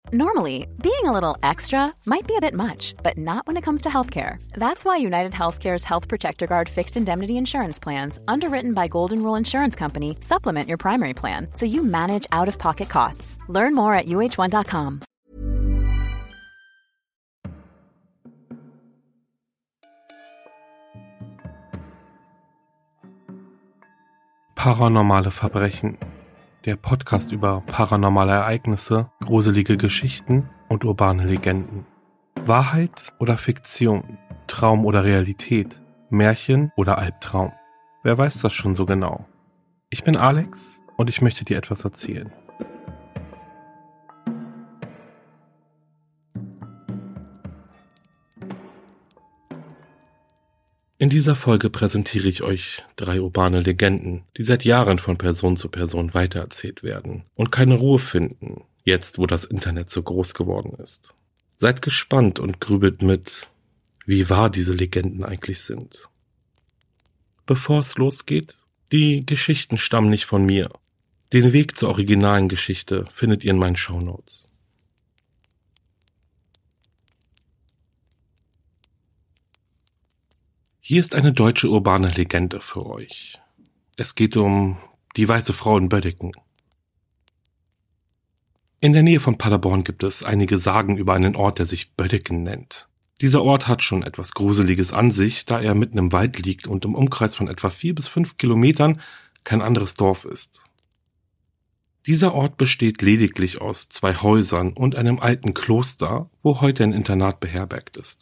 Normally, being a little extra might be a bit much, but not when it comes to healthcare. That's why United Healthcare's Health Protector Guard fixed indemnity insurance plans, underwritten by Golden Rule Insurance Company, supplement your primary plan so you manage out-of-pocket costs. Learn more at uh1.com. Paranormale Verbrechen. Der Podcast über paranormale Ereignisse, gruselige Geschichten und urbane Legenden. Wahrheit oder Fiktion? Traum oder Realität? Märchen oder Albtraum? Wer weiß das schon so genau? Ich bin Alex und ich möchte dir etwas erzählen. In dieser Folge präsentiere ich euch 3 urbane Legenden, die seit Jahren von Person zu Person weitererzählt werden und keine Ruhe finden, jetzt wo das Internet so groß geworden ist. Seid gespannt und grübelt mit, wie wahr diese Legenden eigentlich sind. Bevor es losgeht, die Geschichten stammen nicht von mir. Den Weg zur originalen Geschichte findet ihr in meinen Shownotes. Hier ist eine deutsche urbane Legende für euch. Es geht um die weiße Frau in Böddiken. In der Nähe von Paderborn gibt es einige Sagen über einen Ort, der sich Böddiken nennt. Dieser Ort hat schon etwas Gruseliges an sich, da er mitten im Wald liegt und im Umkreis von etwa 4 bis 5 Kilometern kein anderes Dorf ist. Dieser Ort besteht lediglich aus 2 Häusern und einem alten Kloster, wo heute ein Internat beherbergt ist.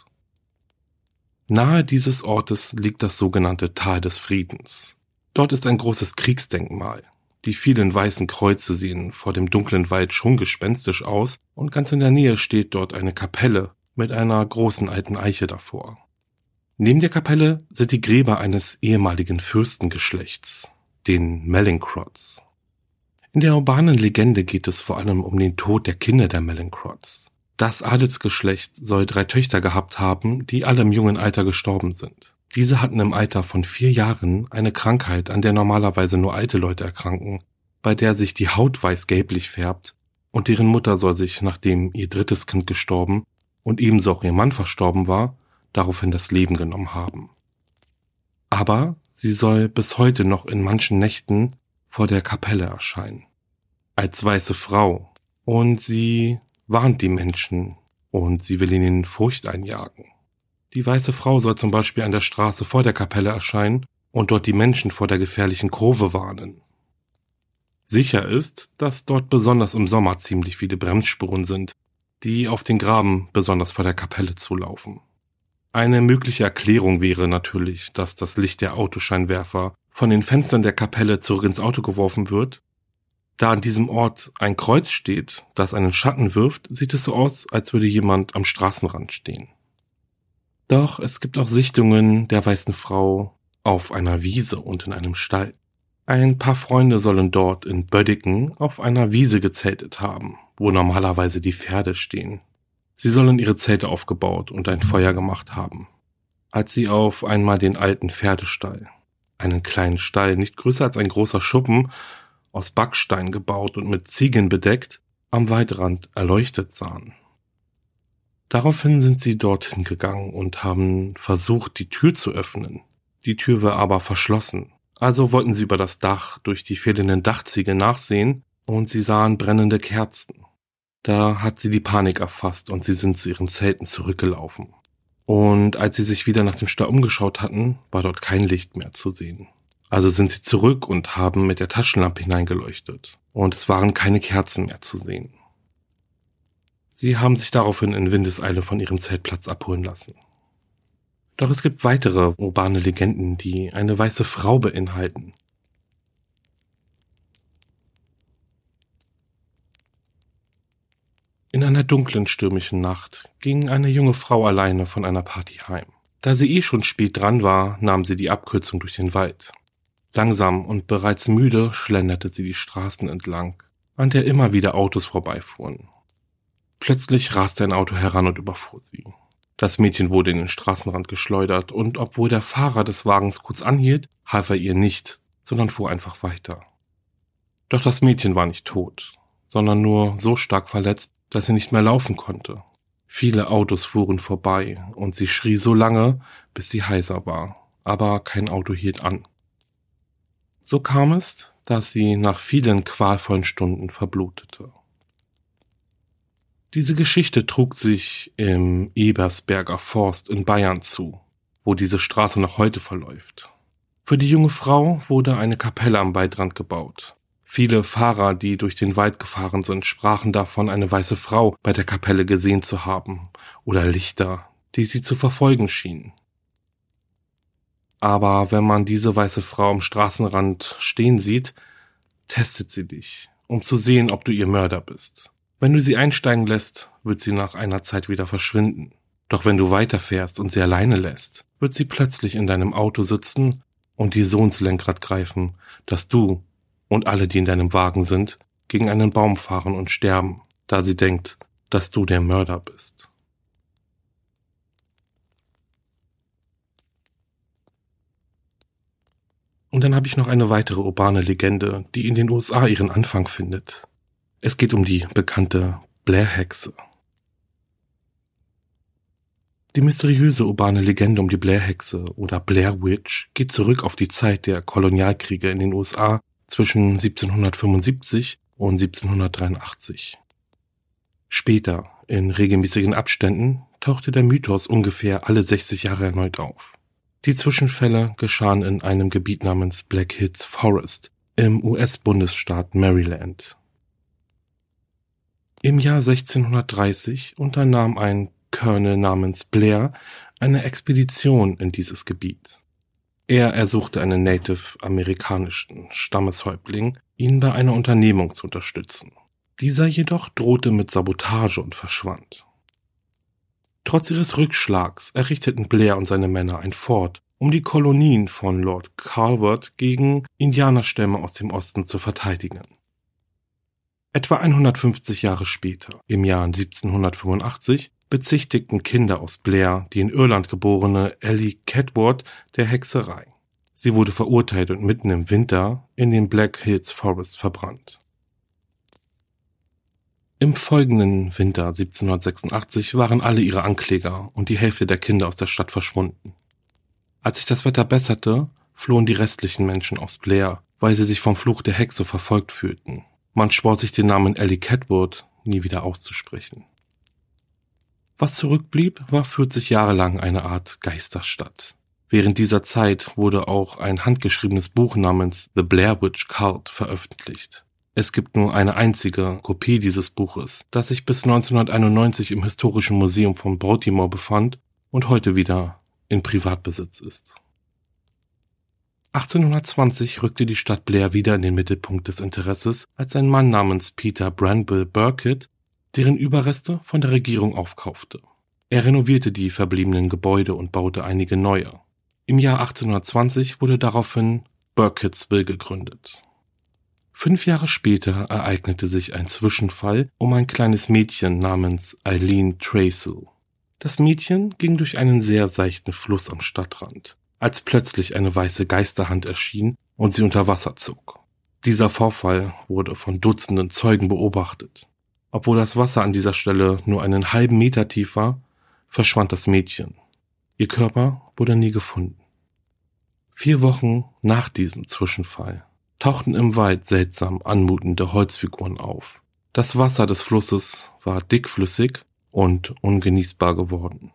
Nahe dieses Ortes liegt das sogenannte Tal des Friedens. Dort ist ein großes Kriegsdenkmal. Die vielen weißen Kreuze sehen vor dem dunklen Wald schon gespenstisch aus und ganz in der Nähe steht dort eine Kapelle mit einer großen alten Eiche davor. Neben der Kapelle sind die Gräber eines ehemaligen Fürstengeschlechts, den Mallinckrodts. In der urbanen Legende geht es vor allem um den Tod der Kinder der Mallinckrodts. Das Adelsgeschlecht soll 3 Töchter gehabt haben, die alle im jungen Alter gestorben sind. Diese hatten im Alter von 4 Jahren eine Krankheit, an der normalerweise nur alte Leute erkranken, bei der sich die Haut weiß-gelblich färbt, und deren Mutter soll sich, nachdem ihr 3. Kind gestorben und ebenso auch ihr Mann verstorben war, daraufhin das Leben genommen haben. Aber sie soll bis heute noch in manchen Nächten vor der Kapelle erscheinen. Als weiße Frau. Und sie warnt die Menschen und sie will ihnen Furcht einjagen. Die weiße Frau soll zum Beispiel an der Straße vor der Kapelle erscheinen und dort die Menschen vor der gefährlichen Kurve warnen. Sicher ist, dass dort besonders im Sommer ziemlich viele Bremsspuren sind, die auf den Graben besonders vor der Kapelle zulaufen. Eine mögliche Erklärung wäre natürlich, dass das Licht der Autoscheinwerfer von den Fenstern der Kapelle zurück ins Auto geworfen wird. Da an diesem Ort ein Kreuz steht, das einen Schatten wirft, sieht es so aus, als würde jemand am Straßenrand stehen. Doch es gibt auch Sichtungen der weißen Frau auf einer Wiese und in einem Stall. Ein paar Freunde sollen dort in Böddiken auf einer Wiese gezeltet haben, wo normalerweise die Pferde stehen. Sie sollen ihre Zelte aufgebaut und ein Feuer gemacht haben. Als sie auf einmal den alten Pferdestall, einen kleinen Stall, nicht größer als ein großer Schuppen, aus Backstein gebaut und mit Ziegeln bedeckt, am Waldrand erleuchtet sahen. Daraufhin sind sie dorthin gegangen und haben versucht, die Tür zu öffnen. Die Tür war aber verschlossen. Also wollten sie über das Dach durch die fehlenden Dachziegel nachsehen und sie sahen brennende Kerzen. Da hat sie die Panik erfasst und sie sind zu ihren Zelten zurückgelaufen. Und als sie sich wieder nach dem Stall umgeschaut hatten, war dort kein Licht mehr zu sehen. Also sind sie zurück und haben mit der Taschenlampe hineingeleuchtet. Und es waren keine Kerzen mehr zu sehen. Sie haben sich daraufhin in Windeseile von ihrem Zeltplatz abholen lassen. Doch es gibt weitere urbane Legenden, die eine weiße Frau beinhalten. In einer dunklen, stürmischen Nacht ging eine junge Frau alleine von einer Party heim. Da sie schon spät dran war, nahm sie die Abkürzung durch den Wald. Langsam und bereits müde schlenderte sie die Straßen entlang, an der immer wieder Autos vorbeifuhren. Plötzlich raste ein Auto heran und überfuhr sie. Das Mädchen wurde in den Straßenrand geschleudert und obwohl der Fahrer des Wagens kurz anhielt, half er ihr nicht, sondern fuhr einfach weiter. Doch das Mädchen war nicht tot, sondern nur so stark verletzt, dass sie nicht mehr laufen konnte. Viele Autos fuhren vorbei und sie schrie so lange, bis sie heiser war, aber kein Auto hielt an. So kam es, dass sie nach vielen qualvollen Stunden verblutete. Diese Geschichte trug sich im Ebersberger Forst in Bayern zu, wo diese Straße noch heute verläuft. Für die junge Frau wurde eine Kapelle am Waldrand gebaut. Viele Fahrer, die durch den Wald gefahren sind, sprachen davon, eine weiße Frau bei der Kapelle gesehen zu haben oder Lichter, die sie zu verfolgen schienen. Aber wenn man diese weiße Frau am Straßenrand stehen sieht, testet sie dich, um zu sehen, ob du ihr Mörder bist. Wenn du sie einsteigen lässt, wird sie nach einer Zeit wieder verschwinden. Doch wenn du weiterfährst und sie alleine lässt, wird sie plötzlich in deinem Auto sitzen und dir so ins Lenkrad greifen, dass du und alle, die in deinem Wagen sind, gegen einen Baum fahren und sterben, da sie denkt, dass du der Mörder bist. Und dann habe ich noch eine weitere urbane Legende, die in den USA ihren Anfang findet. Es geht um die bekannte Blair-Hexe. Die mysteriöse urbane Legende um die Blair-Hexe oder Blair Witch geht zurück auf die Zeit der Kolonialkriege in den USA zwischen 1775 und 1783. Später, in regelmäßigen Abständen, tauchte der Mythos ungefähr alle 60 Jahre erneut auf. Die Zwischenfälle geschahen in einem Gebiet namens Black Hills Forest im US-Bundesstaat Maryland. Im Jahr 1630 unternahm ein Colonel namens Blair eine Expedition in dieses Gebiet. Er ersuchte einen native-amerikanischen Stammeshäuptling, ihn bei einer Unternehmung zu unterstützen. Dieser jedoch drohte mit Sabotage und verschwand. Trotz ihres Rückschlags errichteten Blair und seine Männer ein Fort, um die Kolonien von Lord Calvert gegen Indianerstämme aus dem Osten zu verteidigen. Etwa 150 Jahre später, im Jahr 1785, bezichtigten Kinder aus Blair die in Irland geborene Ellie Kedward der Hexerei. Sie wurde verurteilt und mitten im Winter in den Black Hills Forest verbrannt. Im folgenden Winter 1786 waren alle ihre Ankläger und die Hälfte der Kinder aus der Stadt verschwunden. Als sich das Wetter besserte, flohen die restlichen Menschen aus Blair, weil sie sich vom Fluch der Hexe verfolgt fühlten. Man schwor sich den Namen Ellie Kedward nie wieder auszusprechen. Was zurückblieb, war 40 Jahre lang eine Art Geisterstadt. Während dieser Zeit wurde auch ein handgeschriebenes Buch namens The Blair Witch Cult veröffentlicht. Es gibt nur eine einzige Kopie dieses Buches, das sich bis 1991 im Historischen Museum von Baltimore befand und heute wieder in Privatbesitz ist. 1820 rückte die Stadt Blair wieder in den Mittelpunkt des Interesses, als ein Mann namens Peter Branville Burkitt deren Überreste von der Regierung aufkaufte. Er renovierte die verbliebenen Gebäude und baute einige neue. Im Jahr 1820 wurde daraufhin Burkittsville gegründet. 5 Jahre später ereignete sich ein Zwischenfall um ein kleines Mädchen namens Eileen Tracel. Das Mädchen ging durch einen sehr seichten Fluss am Stadtrand, als plötzlich eine weiße Geisterhand erschien und sie unter Wasser zog. Dieser Vorfall wurde von Dutzenden Zeugen beobachtet. Obwohl das Wasser an dieser Stelle nur einen halben Meter tief war, verschwand das Mädchen. Ihr Körper wurde nie gefunden. 4 Wochen nach diesem Zwischenfall tauchten im Wald seltsam anmutende Holzfiguren auf. Das Wasser des Flusses war dickflüssig und ungenießbar geworden.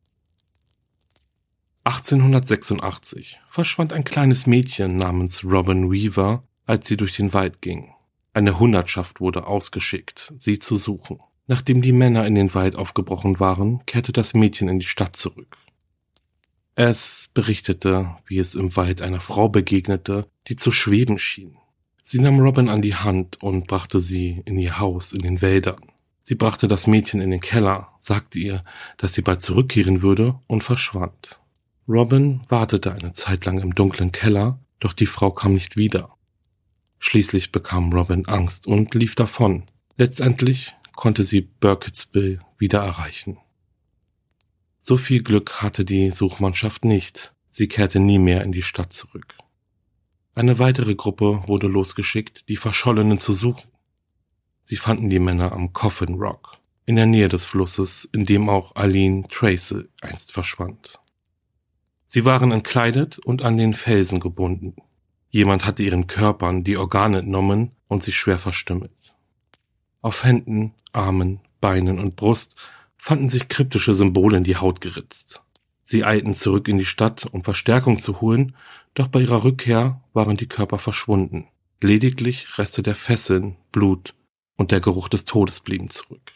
1886 verschwand ein kleines Mädchen namens Robin Weaver, als sie durch den Wald ging. Eine Hundertschaft wurde ausgeschickt, sie zu suchen. Nachdem die Männer in den Wald aufgebrochen waren, kehrte das Mädchen in die Stadt zurück. Es berichtete, wie es im Wald einer Frau begegnete, die zu schweben schien. Sie nahm Robin an die Hand und brachte sie in ihr Haus in den Wäldern. Sie brachte das Mädchen in den Keller, sagte ihr, dass sie bald zurückkehren würde und verschwand. Robin wartete eine Zeit lang im dunklen Keller, doch die Frau kam nicht wieder. Schließlich bekam Robin Angst und lief davon. Letztendlich konnte sie Burkittsville wieder erreichen. So viel Glück hatte die Suchmannschaft nicht. Sie kehrte nie mehr in die Stadt zurück. Eine weitere Gruppe wurde losgeschickt, die Verschollenen zu suchen. Sie fanden die Männer am Coffin Rock. in der Nähe des Flusses, in dem auch Arlene Tracy einst verschwand. Sie waren entkleidet und an den Felsen gebunden. Jemand hatte ihren Körpern die Organe entnommen und sie schwer verstümmelt. Auf Händen, Armen, Beinen und Brust fanden sich kryptische Symbole in die Haut geritzt. Sie eilten zurück in die Stadt, um Verstärkung zu holen, doch bei ihrer Rückkehr waren die Körper verschwunden. Lediglich Reste der Fesseln, Blut und der Geruch des Todes blieben zurück.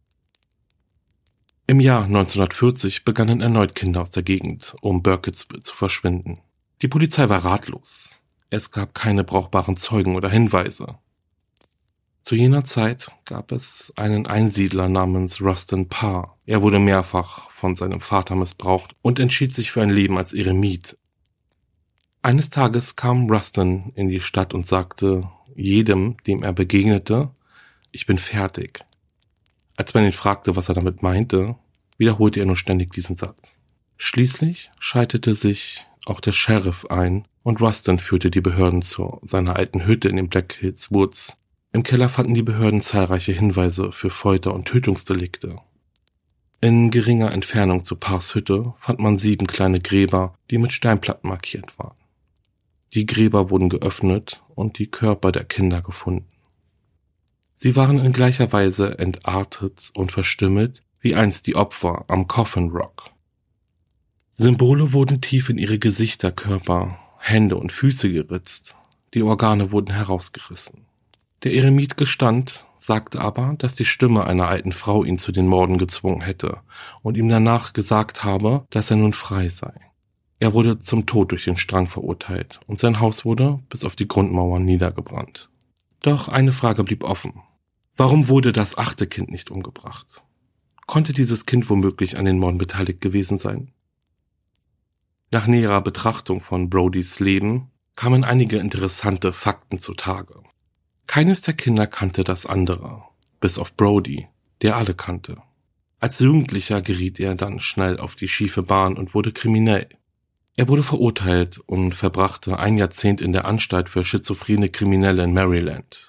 Im Jahr 1940 begannen erneut Kinder aus der Gegend, um Burkittsville zu verschwinden. Die Polizei war ratlos. Es gab keine brauchbaren Zeugen oder Hinweise. Zu jener Zeit gab es einen Einsiedler namens Rustin Parr. Er wurde mehrfach von seinem Vater missbraucht und entschied sich für ein Leben als Eremit. Eines Tages kam Rustin in die Stadt und sagte jedem, dem er begegnete, ich bin fertig. Als man ihn fragte, was er damit meinte, wiederholte er nur ständig diesen Satz. Schließlich schaltete sich auch der Sheriff ein und Rustin führte die Behörden zu seiner alten Hütte in den Black Hills Woods. Im Keller fanden die Behörden zahlreiche Hinweise für Folter- und Tötungsdelikte. In geringer Entfernung zu Parrs Hütte fand man 7 kleine Gräber, die mit Steinplatten markiert waren. Die Gräber wurden geöffnet und die Körper der Kinder gefunden. Sie waren in gleicher Weise entartet und verstümmelt wie einst die Opfer am Coffin Rock. Symbole wurden tief in ihre Gesichter, Körper, Hände und Füße geritzt. Die Organe wurden herausgerissen. Der Eremit gestand, sagte aber, dass die Stimme einer alten Frau ihn zu den Morden gezwungen hätte und ihm danach gesagt habe, dass er nun frei sei. Er wurde zum Tod durch den Strang verurteilt und sein Haus wurde bis auf die Grundmauern niedergebrannt. Doch eine Frage blieb offen. Warum wurde das 8. Kind nicht umgebracht? Konnte dieses Kind womöglich an den Morden beteiligt gewesen sein? Nach näherer Betrachtung von Brodys Leben kamen einige interessante Fakten zutage. Keines der Kinder kannte das andere, bis auf Brody, der alle kannte. Als Jugendlicher geriet er dann schnell auf die schiefe Bahn und wurde kriminell. Er wurde verurteilt und verbrachte ein Jahrzehnt in der Anstalt für schizophrene Kriminelle in Maryland.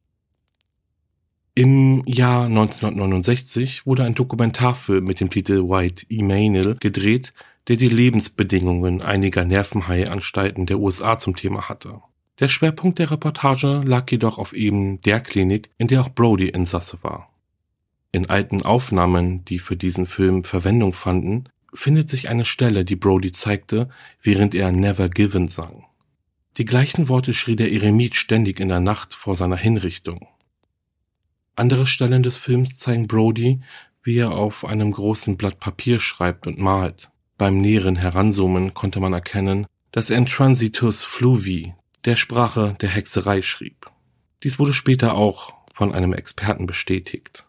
Im Jahr 1969 wurde ein Dokumentarfilm mit dem Titel White Emanuel gedreht, der die Lebensbedingungen einiger Nervenheilanstalten der USA zum Thema hatte. Der Schwerpunkt der Reportage lag jedoch auf eben der Klinik, in der auch Brody Insasse war. In alten Aufnahmen, die für diesen Film Verwendung fanden, findet sich eine Stelle, die Brody zeigte, während er Never Given sang. Die gleichen Worte schrie der Eremit ständig in der Nacht vor seiner Hinrichtung. Andere Stellen des Films zeigen Brody, wie er auf einem großen Blatt Papier schreibt und malt. Beim näheren Heranzoomen konnte man erkennen, dass er in Transitus Fluvi, der Sprache der Hexerei, schrieb. Dies wurde später auch von einem Experten bestätigt.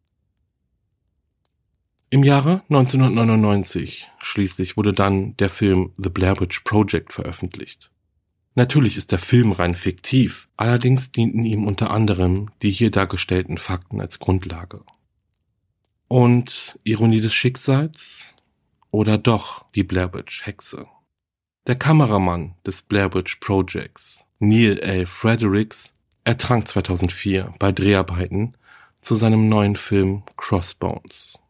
Im Jahre 1999 schließlich wurde dann der Film The Blair Witch Project veröffentlicht. Natürlich ist der Film rein fiktiv, allerdings dienten ihm unter anderem die hier dargestellten Fakten als Grundlage. Und Ironie des Schicksals? Oder doch die Blair Witch Hexe? Der Kameramann des Blair Witch Projects, Neil L. Fredericks, ertrank 2004 bei Dreharbeiten zu seinem neuen Film Crossbones.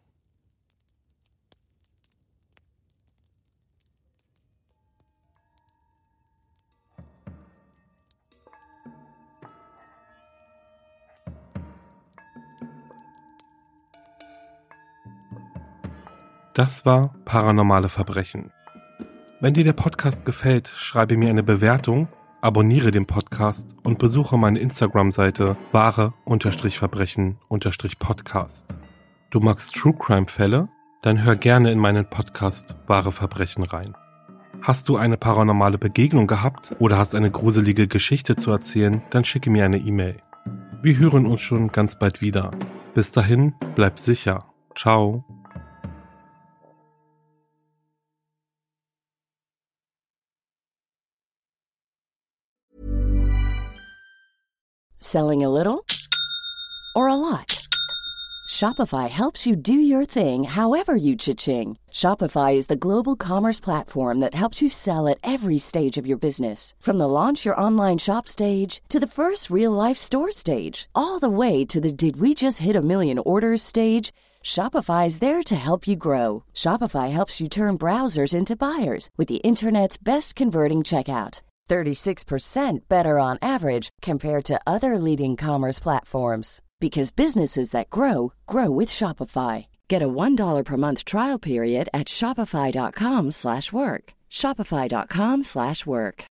Das war Paranormale Verbrechen. Wenn dir der Podcast gefällt, schreibe mir eine Bewertung, abonniere den Podcast und besuche meine Instagram-Seite wahre-verbrechen-podcast. Du magst True Crime Fälle? Dann hör gerne in meinen Podcast Wahre Verbrechen rein. Hast du eine paranormale Begegnung gehabt oder hast eine gruselige Geschichte zu erzählen, dann schicke mir eine E-Mail. Wir hören uns schon ganz bald wieder. Bis dahin, bleib sicher. Ciao. Selling a little or a lot? Shopify helps you do your thing however you cha-ching. Shopify is the global commerce platform that helps you sell at every stage of your business. From the launch your online shop stage to the first real-life store stage, all the way to the did we just hit a million orders stage. Shopify is there to help you grow. Shopify helps you turn browsers into buyers with the internet's best converting checkout. 36% better on average compared to other leading commerce platforms. Because businesses that grow, grow with Shopify. Get a $1 per month trial period at shopify.com/work. Shopify.com/work.